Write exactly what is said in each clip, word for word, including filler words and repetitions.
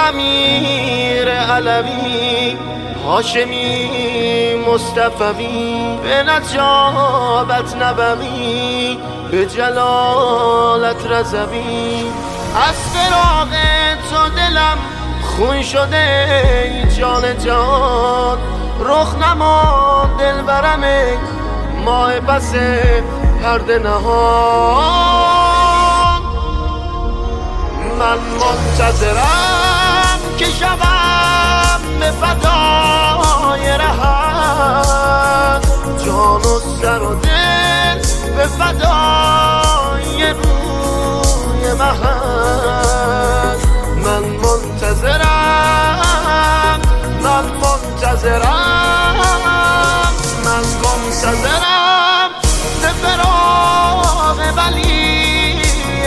امیر علوی هاشمی مصطفوی به نجابت نبوی به جلالت رضوی از فراق تو دلم خون شده ای جان جان رخ نما دل برم ای ماه پس پرده نهان من منتظرم که شبم به فدای رهت جان و سر و دل به فدای روی مهت من منتظرم من منتظرم من منتظرم به فراق ولی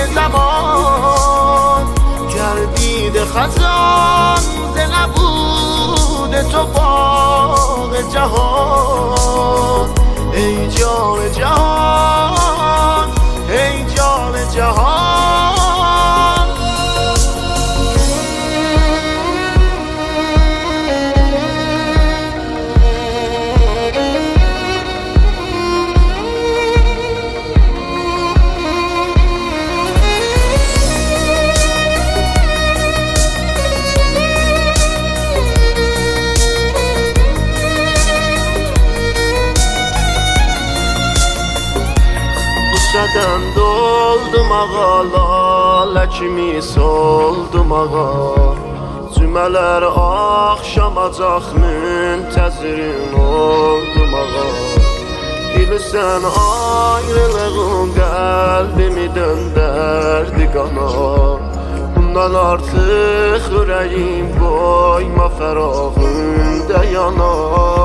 زمان گردید خزان ز نبود تو باغ جهان ای جان جهان ای جان جهان Sədən doldum ağa, lalə kimi soldum ağa Cümələr axşamacaq müntəzirin oldum ağa Bilirsən ayrılığın qəlbimi döndərdi qana Bundan artıq ürəyim qoyma fərağında yana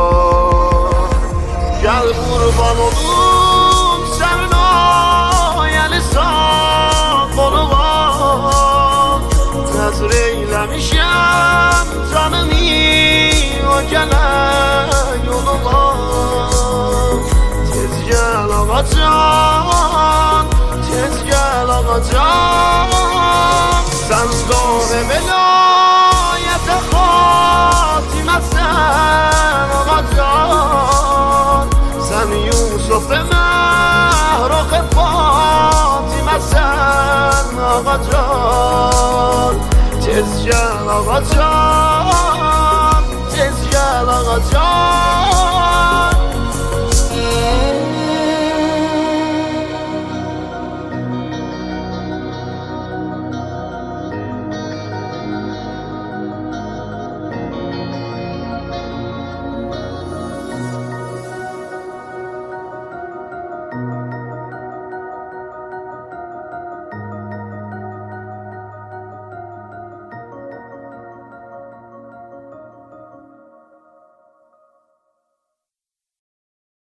Gəl qurban olum sənin ayəli sağ qoluğa Nəzr eyləmişəm canımı o gələn yoluma Tez gəl ağacan, tez gəl ağacan Sən doğru velayətə xatiməsən ağacan Sən Yusuf məhroq fatiməsən ağacan Tez gəl ağacan